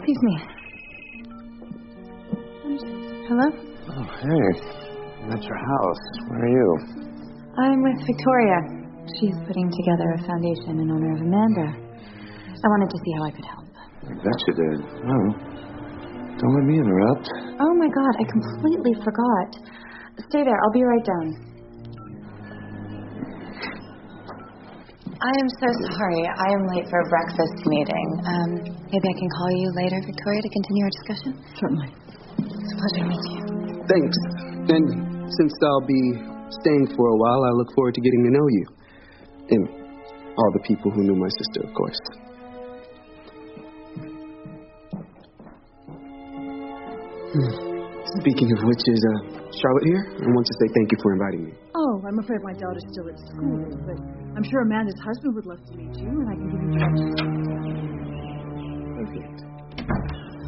Excuse me. Hello? Oh, hey. I'm at your house. Where are you? I'm with Victoria. She's putting together a foundation in honor of Amanda. I wanted to see how I could help. I bet you did. Oh. Don't let me interrupt. Oh, my God. I completely forgot. Stay there. I'll be right down. I am so sorry. I am late for a breakfast meeting. Maybe I can call you later, Victoria, to continue our discussion? Certainly. It's a pleasure to meet you. Thanks. And since I'll be staying for a while, I look forward to getting to know you. And all the people who knew my sister, of course. Speaking of which, is Charlotte here? I want to say thank you for inviting me. Oh, I'm afraid my daughter's still at school, but I'm sure Amanda's husband would love to meet you, and I can give you directions. Perfect.